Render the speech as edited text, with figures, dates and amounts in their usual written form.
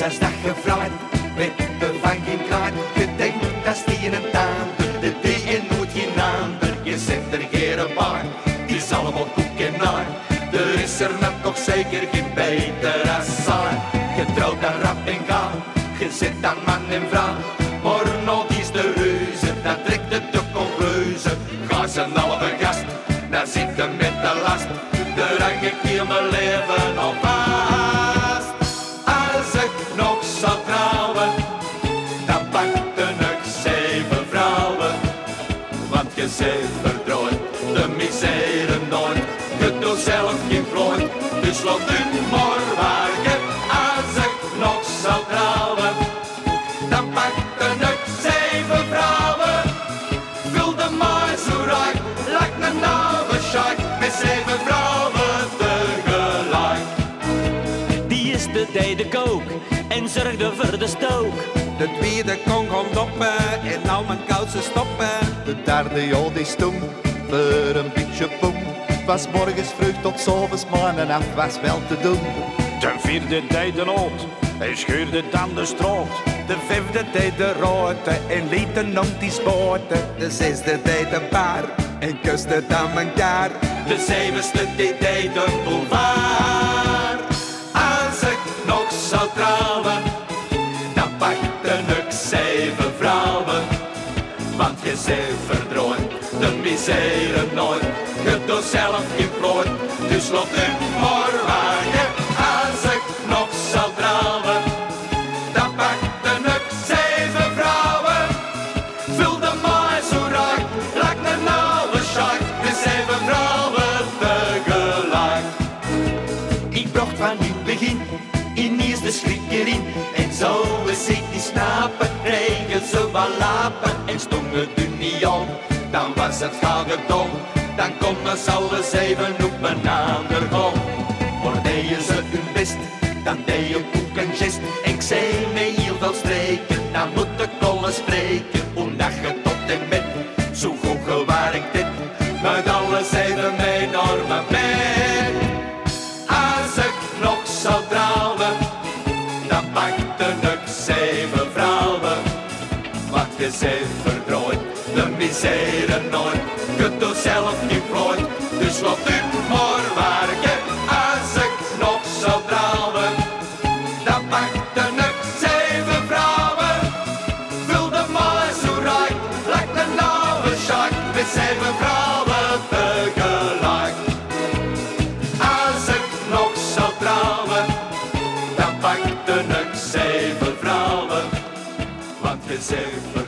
als dat je vraagt, weet de van geen kwaad. Je denkt dat is die een taander, de die en moet geen ander. Je zet er geen baan, die is allemaal koek en naar. Er is er net toch zeker geen beter als aan. Je trouwt dan rap en gaan, je zet dan man en vrouw. Maar nog is de reuze, dat trekt het de conclusie. Ga ze nou een gast, daar zitten met de last. Daar hang ik hier mijn leven op vast. Als ik nog zou trouwen, dan pakte ik 7 vrouwen. Want je zit verdrooid, de misère nooit. Je doet zelf geen vloot, dus laat u maar wagen. Als ik nog zou trouwen, dan pakte ik 7 vrouwen. Vulde maar zo rijk, lijkt een oude sjaak. Met 7 vrouwen tegelijk. Die is de derde kook en zorgde voor de stook. De tweede kon gaan doppen en al mijn kousen stoppen. De derde jood is toen voor een beetje poem. Was morgens vroeg tot 's avonds maanden af, was wel te doen. De vierde deed de nood, hij scheurde dan de stroot. De vijfde deed de rote en liet de nonties spoten. De zesde deed de paar en kuste dan elkaar. De zevende die deed een boulevard. Als ik nog zou trouwen, dan pakte ik 7 vrouwen. Want je zit verdrooid, de misère nooit. Je doet zelf geen vloot, dus laat u maar wagen. Als ik nog zou trouwen, dan pakte ik 7 vrouwen. Vulde mij zo raak, lijkt een oude sjaak. De 7 vrouwen tegelijk. Ik bracht van in het begin ineens de schrik erin. En zo is ik die snapen, kregen ze wel lapen. En stond het u niet aan, dan was het gauw gedaan. Dan konden ze alle 7 op een ander gaan. Maar deden ze hun best, dan deed je ook een gest. Ik zei met heel veel streken, dan moet ik alles spreken. Omdat je tot en met zo goed gewerkt hebt. Met alle 7 mee naar mijn bed. Als ik nog zou trouwen, dan pakte ik 7 vrouwen. Want je zit verdrooid, de misère nooit. Je doet zelf geen vloot, dus laat u maar werken. Als ik nog zou trouwen, dan pakte ik 7 vrouwen. Vulde mij zo rijk, lijkt een oude sjaak. Met 7 vrouwen tegelijk. Als ik nog zou trouwen, dan pakte ik 7 vrouwen. Want je zit verdrooid.